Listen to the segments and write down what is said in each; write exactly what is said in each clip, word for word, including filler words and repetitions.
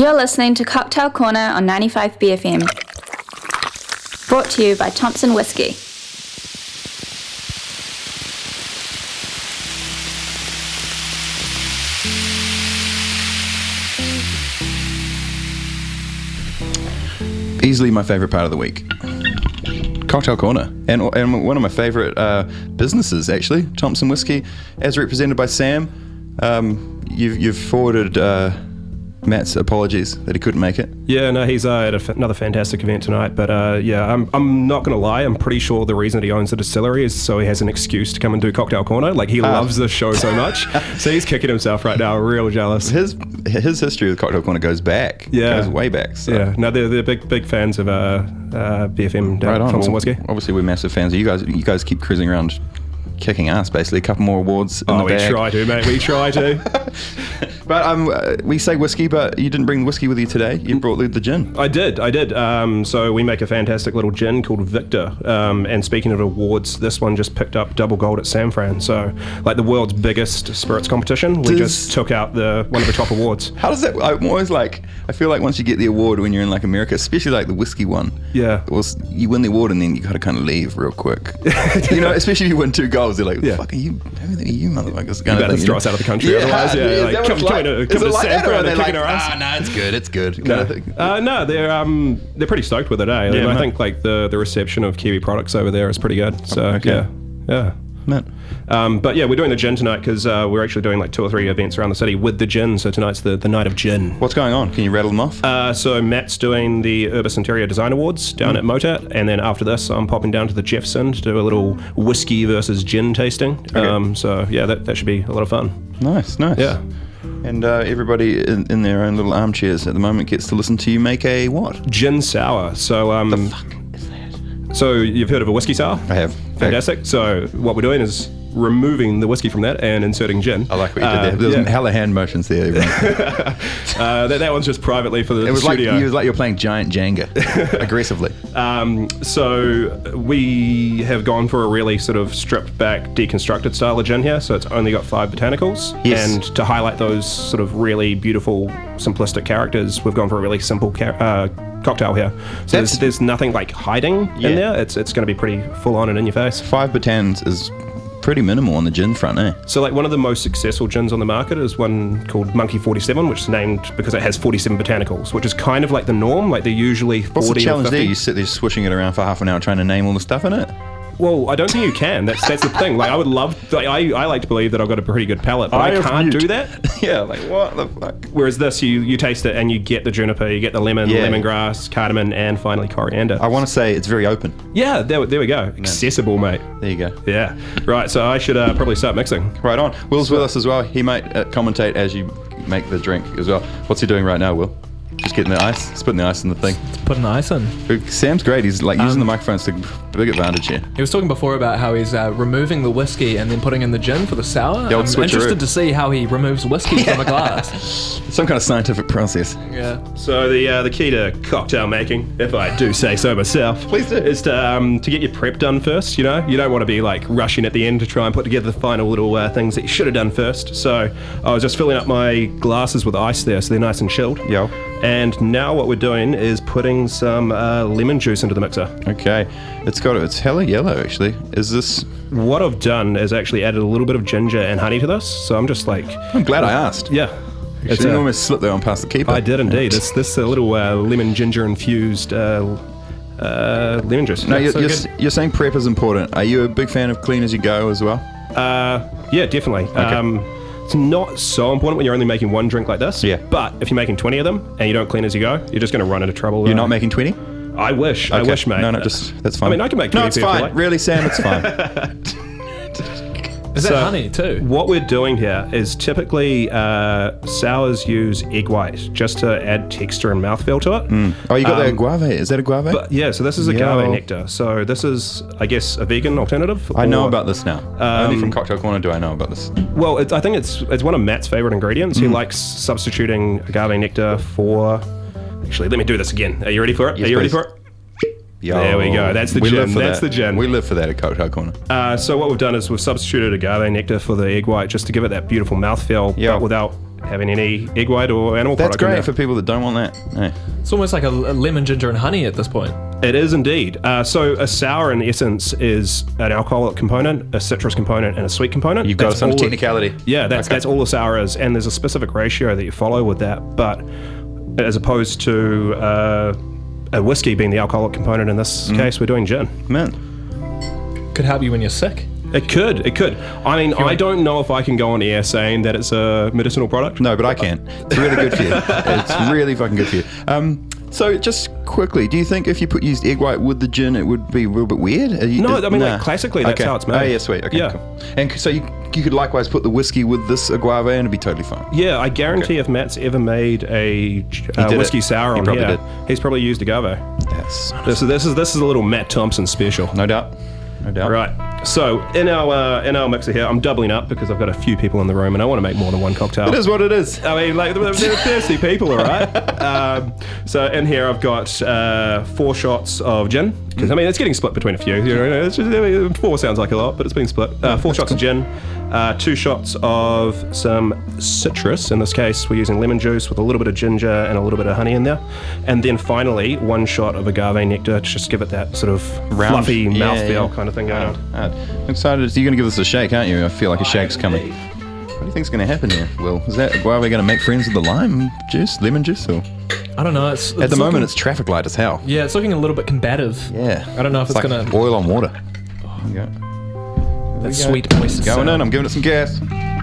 You're listening to Cocktail Corner on ninety-five B F M. Brought to you by Thompson Whiskey. Easily my favourite part of the week. Cocktail Corner. And, and one of my favourite uh, businesses, actually. Thompson Whiskey, as represented by Sam. Um, you've, you've forwarded uh, Matt's apologies that he couldn't make it. Yeah, no, he's uh, at a f- another fantastic event tonight. But uh, yeah, I'm I'm not going to lie. I'm pretty sure the reason that he owns the distillery is so he has an excuse to come and do Cocktail Corner. Like, he um. loves the show so much. So he's kicking himself right now. Real jealous. His his history with Cocktail Corner goes back. Yeah. Goes way back. So. Yeah. No, they're, they're big big fans of uh, uh, B F M, right on. Thompson Well, Whiskey. Obviously, we're massive fans. You guys, you guys keep cruising around kicking ass, basically. A couple more awards in oh, the we bag. try to, mate. We try to. But um, uh, we say whiskey, but you didn't bring the whiskey with you today. You brought the gin. I did, I did. Um, so we make a fantastic little gin called Victor. Um, and speaking of awards, this one just picked up double gold at San Fran. So, like the world's biggest spirits competition, we Does, just took out the one of the top awards. How does that? I'm always like, I feel like once you get the award when you're in like America, especially like the whiskey one. Yeah. Well, you win the award and then you gotta kind of leave real quick. You know, especially if you win two golds, they're like, yeah. "Fuck, are you? Who are you, motherfuckers?" You better throw us out of the country, yeah, otherwise, yeah. yeah Like, come, come, like, to, come to like San Fran, they're like, kicking our ass. Ah, no, it's good, it's good. No, Kind of thing. uh, no, they're um, they're pretty stoked with it, eh? Yeah, and I man. think like the the reception of Kiwi products over there is pretty good. So Okay. yeah, yeah. Man. Um, but yeah, we're doing the gin tonight because uh, we're actually doing like two or three events around the city with the gin. So tonight's the, the night of gin. What's going on? Can you rattle them off? Uh, so Matt's doing the Urbis Interior Design Awards down Mm. at Motat, and then after this, I'm popping down to the Jefferson to do a little whiskey versus gin tasting. Okay. Um, so yeah, that, that should be a lot of fun. Nice, nice. Yeah. And uh, everybody in, in their own little armchairs at the moment gets to listen to you make a what? Gin sour. So um, The fuck is that? so you've heard of a whiskey sour? I have. Fantastic. So what we're doing is removing the whiskey from that and inserting gin. I like what you Uh, did there. There was yeah. hella hand motions there. everyone. uh, that, that one's just privately for the It was like studio. it was like you're playing giant Jenga aggressively. Um, so we have gone for a really sort of stripped back, deconstructed style of gin here. So it's only got five botanicals. Yes. And to highlight those sort of really beautiful, simplistic characters, we've gone for a really simple ca- uh, cocktail here. So there's, there's nothing like hiding Yeah. in there. It's it's going to be pretty full on and in your face. Five botans is pretty minimal on the gin front, eh? So like one of the most successful gins on the market is one called Monkey forty-seven, which is named because it has forty-seven botanicals, which is kind of like the norm. Like they're usually forty What's the or challenge fifty. there? You sit there swishing it around for half an hour trying to name all the stuff in it? Well, I don't think you can. That's that's the thing. Like I would love. Like, I I like to believe that I've got a pretty good palate, but I, I have can't mute. do that. Yeah, like what the fuck? Whereas this, you you taste it and you get the juniper, you get the lemon, Yeah. lemongrass, cardamom, and finally coriander. I want to say it's very open. Yeah, there, there we go. Accessible, mate. There you go. Yeah. Right. So I should uh, probably start mixing. Right on. Will's with us as well. He might uh, commentate as you make the drink as well. What's he doing right now, Will? Just getting the ice, he's putting the ice in the thing. Putting the ice in. Sam's great. He's like using Um, the microphones to big advantage here. He was talking before about how he's uh, removing the whiskey and then putting in the gin for the sour. The old I'm switcheroo. interested to see how he removes whiskey from a glass. Some kind of scientific process. Yeah. So the uh, the key to cocktail making, if I do say so myself, Please do. is to um, to get your prep done first. You know, you don't want to be like rushing at the end to try and put together the final little uh, things that you should have done first. So I was just filling up my glasses with ice there, so they're nice and chilled. Yo. And now what we're doing is putting some uh, lemon juice into the mixer. Okay. It's got it's hella yellow actually. Is this? What I've done is actually added a little bit of ginger and honey to this. So I'm just like, I'm glad I asked. yeah. It's It's, uh, almost slipped there on past the keeper. I did indeed. This this a little uh, lemon ginger infused uh, uh, lemon juice. No, Yeah, you're, so you're, good. s- you're saying prep is important. Are you a big fan of clean as you go as well? Uh, yeah, definitely. Um, it's not so important when you're only making one drink like this. Yeah. But if you're making twenty of them and you don't clean as you go, you're just going to run into trouble. You're uh, not making twenty? I wish. I Okay. wish, mate. No, no, just that's fine. I mean, I can make No, twenty it's if you fine. like. Really, Sam, it's fine. Is So- that honey too? What we're doing here is typically uh, sours use egg white just to add texture and mouthfeel to it. Oh, you got Um, the agave. Is that agave? But yeah, so this is agave Yo. nectar. So this is, I guess, a vegan alternative. I know or- about this now. Only Um, from Cocktail Corner do I know about this. Well, it's, I think it's it's one of Matt's favorite ingredients. Mm. He likes substituting agave nectar for. Actually, let me do this again. Are you ready for it? Yes, Are you ready please. for it? Yo, There we go. That's the we gin. live for That's that. the gin. We live for that at Cocktail Corner. Uh, so what we've done is we've substituted agave nectar for the egg white just to give it that beautiful mouthfeel, Yeah. but without having any egg white or animal That's product in great there. for people that don't want that. Hey. It's almost like a, a lemon, ginger, and honey at this point. It is indeed. Uh, so a sour, in essence, is an alcoholic component, a citrus component, and a sweet component. You've got That's some all it- technicality. Yeah, that's Okay. that's all a sour is, and there's a specific ratio that you follow with that. But as opposed to uh, a whiskey being the alcoholic component in this Mm. case, we're doing gin. Man. Could help you when you're sick. It could, it could. I mean, I don't know if I can go on air saying that it's a medicinal product. No, but I can. It's really good for you. It's really fucking good for you. Um, so just quickly, do you think if you put used egg white with the gin, it would be a little bit weird? Are you- No, is- I mean, like, classically, that's Okay. how it's made. Oh, yeah, sweet. Okay, Yeah. cool. And so you you could likewise put the whiskey with this agave and it'd be totally fine. Yeah, I guarantee if Matt's ever made a uh, did whiskey it. sour He on probably here, did. he's probably used agave. Yes. This is this is this is a little Matt Thompson special. No doubt. No doubt. Right. So in our uh, in our mixer here, I'm doubling up because I've got a few people in the room and I want to make more than one cocktail. It is what it is. I mean, like they're, they're thirsty people, all right. um, so in here, I've got uh, four shots of gin because I mean it's getting split between a few. You know, it's just, I mean, four sounds like a lot, but it's been split. Uh, four shots of gin, uh, two shots of some citrus. In this case, we're using lemon juice with a little bit of ginger and a little bit of honey in there, and then finally one shot of agave nectar to just give it that sort of Round- fluffy yeah, mouthfeel yeah. kind of thing going on. Uh, I'm excited. You're going to give this a shake, aren't you? I feel like a shake's coming. What do you think's going to happen here, Will? Is that why are we going to make friends with the lime juice, lemon juice? Or? I don't know. It's, At the it's moment, looking- it's traffic light as hell. yeah, it's looking a little bit combative. Yeah. I don't know if it's, like gonna oil on water. There you go. that go. sweet moist. Going sound. in. I'm giving it some gas.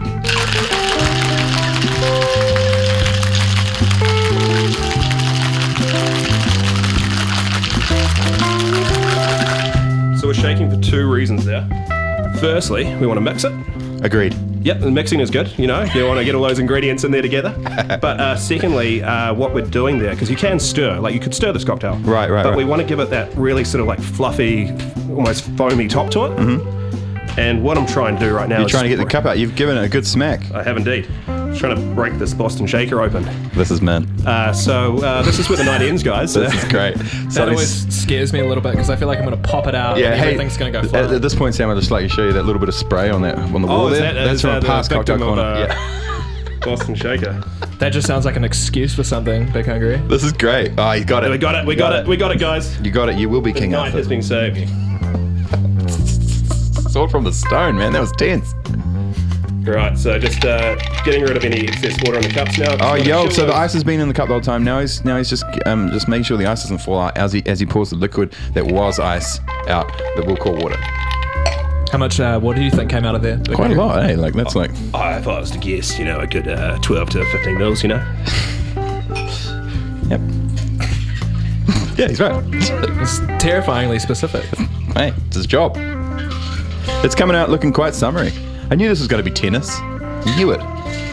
So we're shaking for two reasons there. Firstly, we want to mix it. Agreed. Yep, the mixing is good. You know, you want to get all those ingredients in there together. But uh, secondly, uh, what we're doing there, because you can stir, like you could stir this cocktail. Right, right, But right. we want to give it that really sort of like fluffy, almost foamy top to it. Mm-hmm. And what I'm trying to do right now You're is trying to get the cup out. You've given it a good smack. I have indeed. Trying to break this Boston Shaker open. This is mint. Uh, so uh, this is where the night ends, guys. This is great. That So always scares me a little bit because I feel like I'm going to pop it out yeah, and hey, everything's going to go at, flat. at this point, Sam, I'd just like to show you that little bit of spray on that on the wall Oh, is there. that- That's is from that a the past cocktail victim of, corner. uh, Yeah. Boston Shaker. That just sounds like an excuse for something, Big Hungry. This is great. Oh, you got it. We got it. We got it. We got it, guys. You got it. You will be The king night Arthur. has been saved. It's all from the stone, man. That was tense. Right, so just uh, getting rid of any excess water in the cups now. Just Oh, wanna yo! chill So the those- ice has been in the cup the whole time. Now he's now he's just um just making sure the ice doesn't fall out as he as he pours the liquid that was ice out that we'll call water. How much uh, water do you think came out of there? Big Quite a Hungry? lot, eh? Like that's like Oh, if I was to guess, you know, a good uh, twelve to fifteen mils, you know. yep. Yeah, he's right. It's terrifyingly specific. Hey, it's his job. It's coming out looking quite summery. I knew this was going to be tennis. You knew it.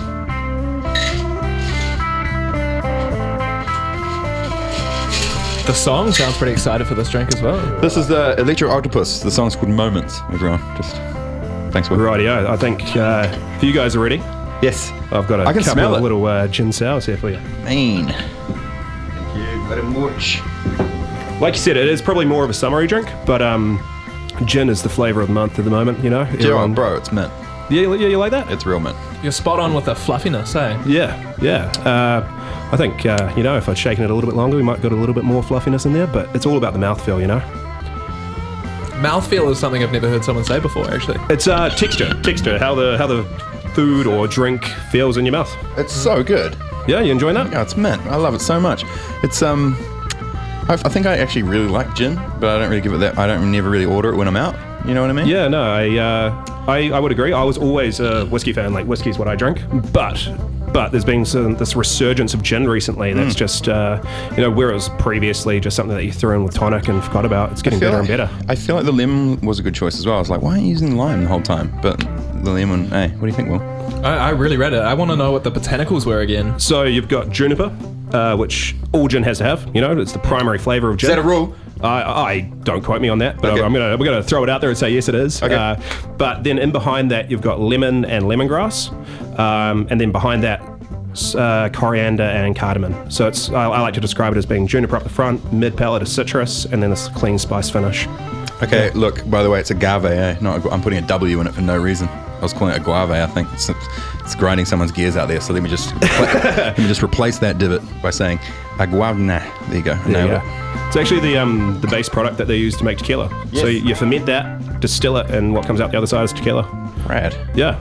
The song sounds pretty excited for this drink as well. This is the Electro Octopus. The song's called Moments, everyone. Just thanks for Rightio. I think uh, if you guys are ready, Yes. I've got a I can couple smell of it. little uh, gin sours here for you. Mean. Thank you very much. Like you said, it is probably more of a summery drink, but um, gin is the flavour of the month at the moment, you know. Joe, Everyone- bro, it's mint. Yeah, yeah, you like that? It's real mint. You're spot on with the fluffiness, eh? Yeah, yeah. Uh, I think, uh, you know, if I'd shaken it a little bit longer, we might got a little bit more fluffiness in there, but it's all about the mouthfeel, you know? Mouthfeel is something I've never heard someone say before, actually. It's uh, texture, texture, how the how the food or drink feels in your mouth. It's so good. Yeah, you enjoying that? Yeah, it's mint. I love it so much. It's um, I, I think I actually really like gin, but I don't really give it that. I don't never really order it when I'm out. You know what I mean? Yeah, no, I, uh, I I would agree. I was always a whiskey fan. Like whiskey's what I drink, but but there's been some, this resurgence of gin recently. That's Mm. just uh, you know, where it was previously just something that you threw in with tonic and forgot about. It's getting I feel better like, and better. I feel like the lemon was a good choice as well. I was like, why aren't you using lime the whole time? But the lemon, hey, what do you think, Will? I, I really read it. I want to know what the botanicals were again. So you've got juniper, uh, which all gin has to have. You know, it's the primary flavour of gin. Is that a rule? I, I don't quote me on that, but Okay. I'm gonna we're gonna throw it out there and say yes, it is. Okay. Uh, but then in behind that, you've got lemon and lemongrass, um, and then behind that, s- uh, coriander and cardamom. So it's I, I like to describe it as being juniper up the front, mid palate is citrus, and then this clean spice finish. Okay, look, by the way, it's agave, eh? Not, I'm putting a W in it for no reason. I was calling it a guave. I think it's, it's grinding someone's gears out there. So let me just let me just replace that divot by saying aguavna. There you go. I nailed it. Yeah. It's actually the um, the base product that they use to make tequila. Yes. So you, you ferment that, distill it, and what comes out the other side is tequila. Rad. Yeah.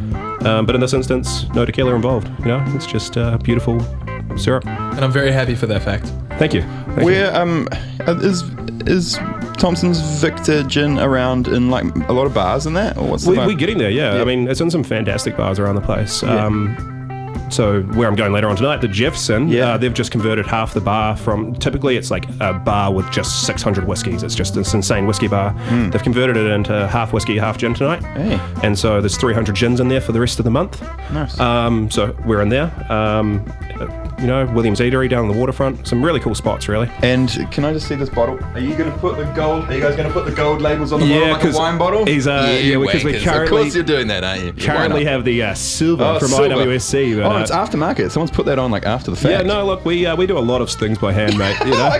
Um, but in this instance, no tequila involved. You know, it's just uh, beautiful syrup. And I'm very happy for that fact. Thank you. Thank Where um is is Thompson's Victor gin around in like a lot of bars and that, or what's the We, vibe? we're getting there, yeah. Yeah. I mean, it's in some fantastic bars around the place. Yeah. Um, so where I'm going later on tonight, the Jefferson, Yeah. uh, they've just converted half the bar from, typically it's like a bar with just six hundred whiskies. It's just this insane whiskey bar. They've converted it into half whiskey, half gin tonight. Hey. And so there's three hundred gins in there for the rest of the month. Nice. Um, so we're in there. Um, you know, Williams Eatery down on the waterfront. Some really cool spots, really. And can I just see this bottle? Are you going to put the gold? Are you guys going to put the gold labels on the bottle like a wine bottle? He's, uh, yeah, because we wankers. currently, Of course you're doing that, aren't you? Yeah, why currently not? have the uh, silver Oh, from silver. I W S C. But, Oh, uh, it's aftermarket. Someone's put that on like after the fact. yeah, no, look, we uh, we do a lot of things by hand, mate. You know? I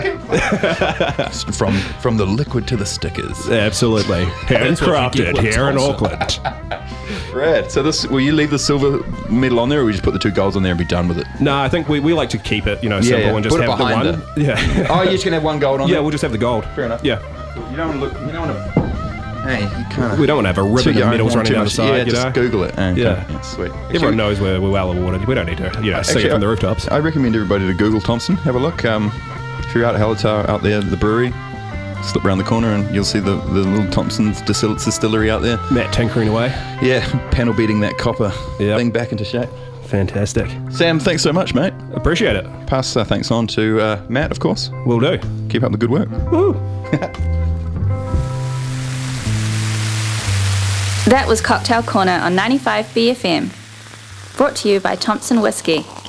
can- from from the liquid to the stickers. Absolutely. Handcrafted with here in Thompson. Auckland. Rad. So this, will you leave the silver medal on there, or will you just put the two golds on there and be done with it? No, I think we, we like to keep it, you know, simple yeah. and just Put it have the behind one. Yeah. Oh, you're just gonna have one gold on yeah, there? we'll just have the gold. Fair enough. Yeah. You don't want to look. You don't want to. Hey, you kind of. We don't want to have a ribbon of medals running down the side, Yeah, you just know? Google it. Okay. Yeah. yeah, sweet. Everyone knows we're, we're well awarded. We don't need to, you know, sing it from the rooftops. I recommend everybody to Google Thompson. Have a look. Um, if you're out at Hallertau, out there, the brewery, slip around the corner and you'll see the, the little Thompson's distil- distillery out there. Matt tinkering away. Yeah, panel beating that copper Yep. thing back into shape. Fantastic. Sam, thanks so much, mate. Appreciate it. Pass uh, thanks on to uh, Matt, of course. Will do. Keep up the good work. Woo. That was Cocktail Corner on ninety-five B F M. Brought to you by Thompson Whiskey.